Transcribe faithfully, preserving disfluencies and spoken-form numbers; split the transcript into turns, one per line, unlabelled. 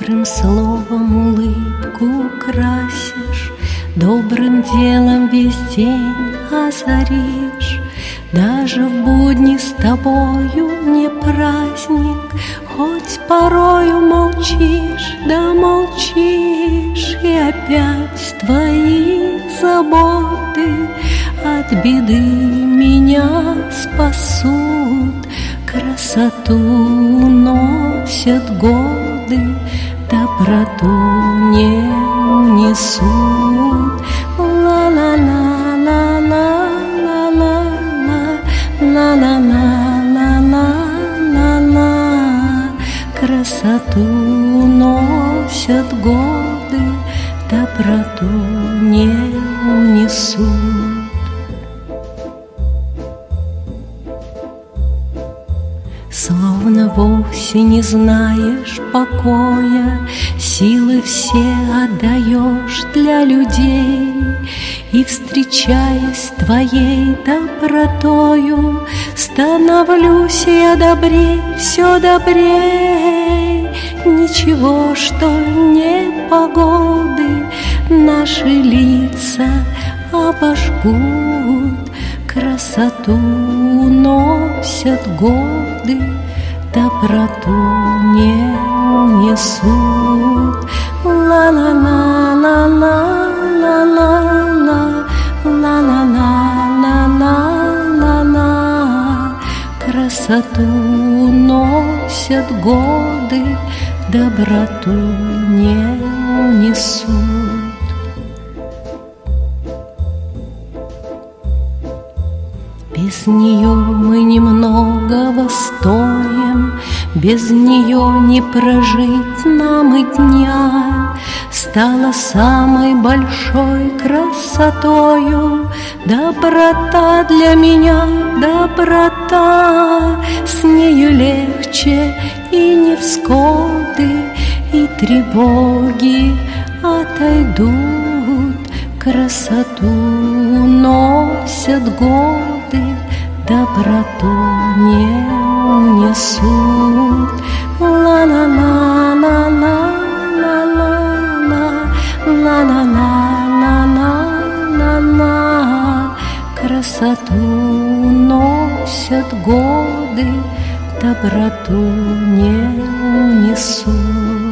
Добрым словом улыбку красишь, добрым делом весь день озаришь. Даже в будни с тобою не праздник, хоть порою молчишь, да молчишь, и опять твои заботы от беды меня спасут. Красоту носят годы, доброту не унесут. Ла-ла-ла-ла-ла-ла-ла, ла-ла-ла-ла-ла-ла-ла. Красоту носят годы, доброту не унесут. Словно вовсе не знаешь покоя, силы все отдаешь для людей. И, встречаясь с твоей добротою, становлюсь я добрей, все добрей. Ничего, что не погоды наши лица обожгут. Красоту носят годы, доброту не унесут. Ла-ла-ла-ла-ла-ла-ла, ла-ла-ла-ла-ла-ла-ла. Красоту носят годы, доброту не унесут. Без нее мы немногого стоим, без нее не прожить нам и дня. Стала самой большой красотою доброта для меня, доброта. С нею легче и невзгоды, и тревоги отойдут. Красоту носят годы, доброту не унесут. Ла-ла-ла-ла-ла-ла-ла, ла-ла-ла-ла-ла-ла. Красоту носят годы, доброту не унесут.